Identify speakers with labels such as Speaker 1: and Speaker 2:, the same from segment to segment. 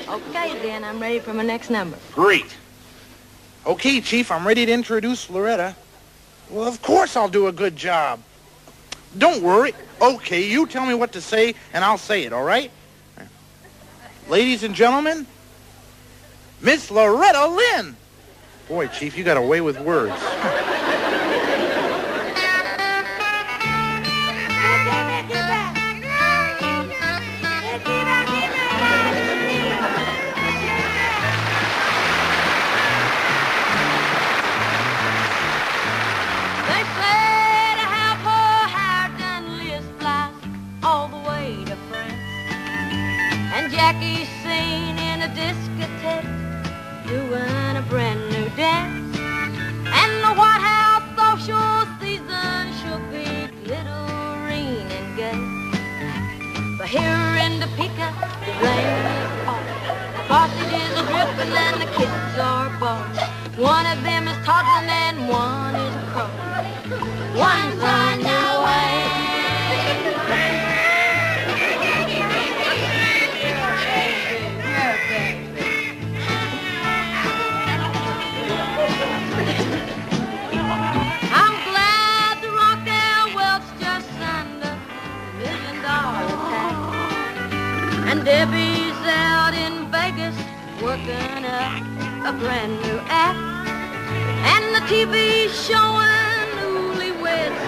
Speaker 1: Okay, then, I'm ready for my next number.
Speaker 2: Great. Okay, Chief, I'm ready to introduce Loretta. Well, of course I'll do a good job. Don't worry. Okay, you tell me what to say, and I'll say it, all right? Ladies and gentlemen, Miss Loretta Lynn. Boy, Chief, you got a way with words.
Speaker 1: Jackie's seen in a discotheque doing a brand new dance, and the White House social season should be glittering and gay. But here in Topeka, the rain is off, the sausage is dripping and the kids are bored. One of them is toddling and one is a crow. One's on their way. And Debbie's out in Vegas working up a brand new act, and the TV's showing newlyweds.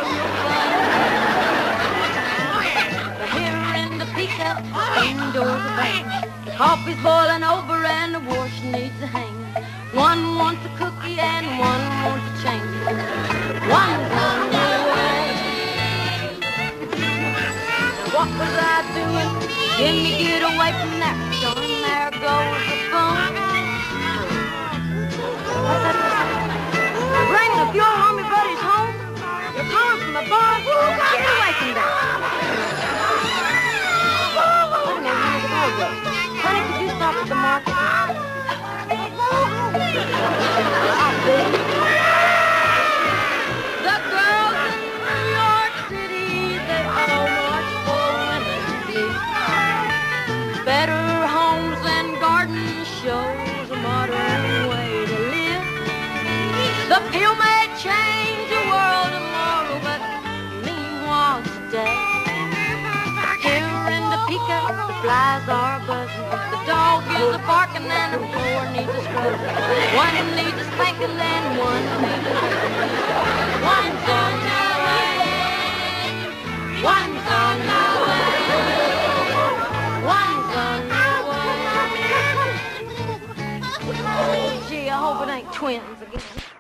Speaker 1: But here in Topeka, indoors are banging, the coffee's boiling over and the wash needs a hanging. One wants a cookie and one wants a change. One's on their way. Now what was I doing? Let me get away from that, son, there goes the phone. Bring the fuel on me, buddy's home. You're calling from the bar. Get away from that. Honey, could you stop at the market? I'll be. The girls in New York City, they all march for women's league. Better homes and garden shows a modern way to live. The pill may change the world tomorrow, but meanwhile today, here in Topeka, the flies are buzzing, the dog is barking and the floor needs a scrub. One needs a spanking and one needs a whipping. One's on their way. One's on their way. One's on their way. Gee, I hope it ain't twins again.